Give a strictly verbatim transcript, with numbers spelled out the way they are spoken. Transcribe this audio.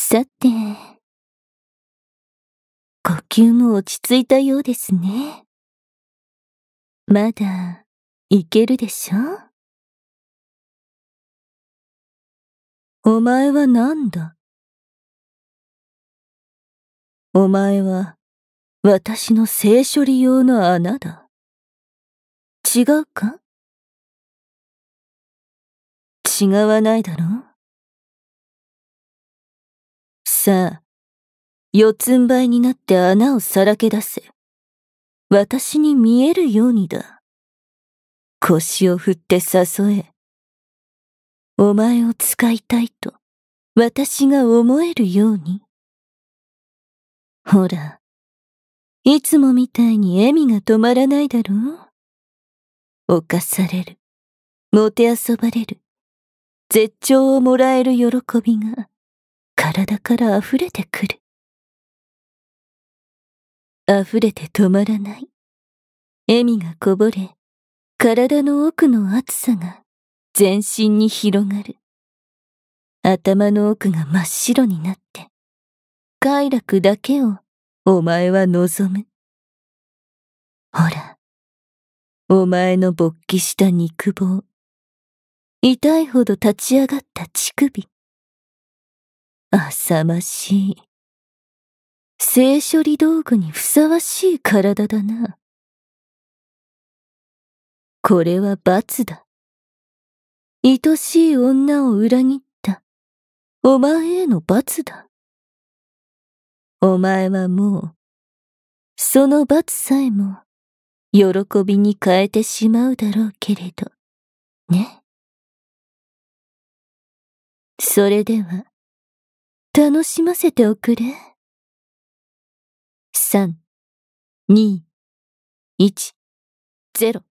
さて、呼吸も落ち着いたようですね。まだ、いけるでしょ？お前は何だ？お前は、私の性処理用の穴だ。違うか？違わないだろう？さあ、四つん這いになって穴をさらけ出せ。私に見えるようにだ。腰を振って誘え。お前を使いたいと、私が思えるように。ほら、いつもみたいに笑みが止まらないだろう？犯される、もてあそばれる、絶頂をもらえる喜びが、体から溢れてくる。溢れて止まらない。笑みがこぼれ、体の奥の熱さが全身に広がる。頭の奥が真っ白になって、快楽だけをお前は望む。ほら、お前の勃起した肉棒、痛いほど立ち上がった乳首。浅ましい。性処理道具にふさわしい体だな。これは罰だ。愛しい女を裏切ったお前への罰だ。お前はもう、その罰さえも喜びに変えてしまうだろうけれど、ね。それでは、楽しませておくれ。さん、に、いち、ゼロ。